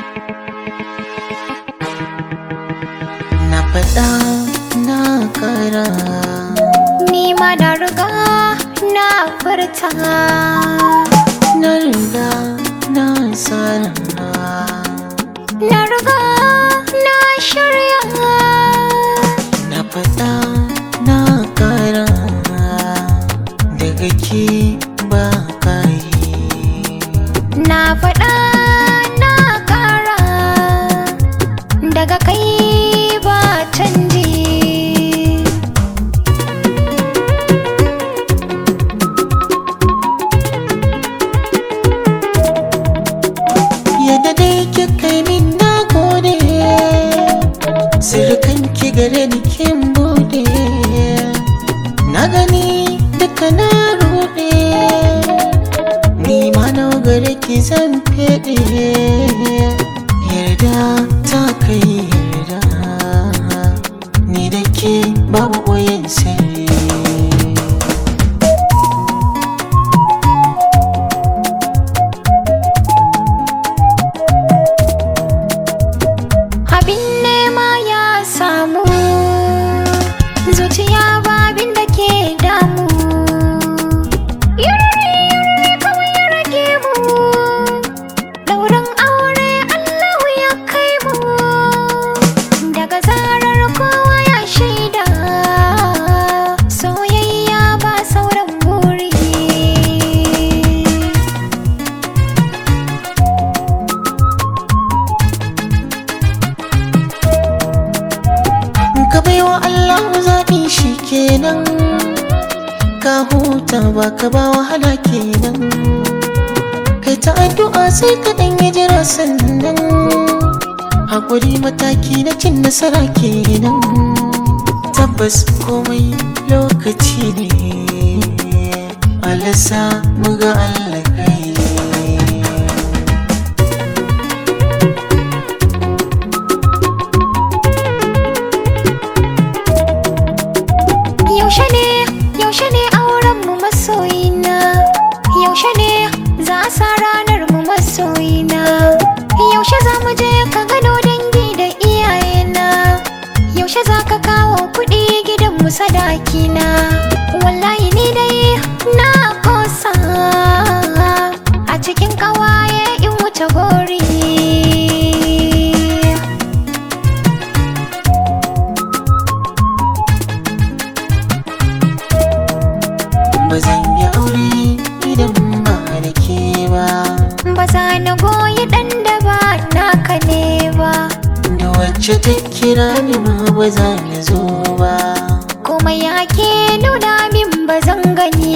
Na faɗa na ƙara, ni ma na riga na furta. na riga na tsara, Na riga na shirya. na faɗa na ƙara, daga ke ba ƙari. Na faɗa na ƙara, daga kai ba canji. Yadda dai kika yi min na gode, sirrikanki gare ni kin bude. Na gani duka na ruɗe, ni ma na gare ki zan feɗe. Yarda ta kai yarda, ni da ke babu ɓoyen sirri. Abin nema ya samu, zuciya babin da ke damu. Yurri kawai ya rage mu, ɗaurin aure Allahu ya kai mu. Daga zarar kowa ya shaida, soyayya ba sauran buri. Ka baiwa Allah zaɓi shi kenan, ka huta ba ka ba wahala kenan. Kai ta addu'a sai ka ɗan yi jira sannan, haƙuri mataki na cin nasara kenan. Tabbas komai lokaci ne, Allah sa mu ga Allah kai. Yaushe ne auren mu masoyina? Yaushe ne za a sa ranar mu masoyina? Yaushe za mu je ka gano dangi da iyayena? Yaushe za ka kawo kuɗi gidan mu sadakina? Wallahi ni dai na kosa a cikin ƙawaye in wuce gori. Ba zan yi aure idan ba da ke ba, Ba za na goyi ɗan da ba naka ne ba. da wacce ta kira ni ma ba za na zo ba. Kuma ya ke nuna min ba zan gani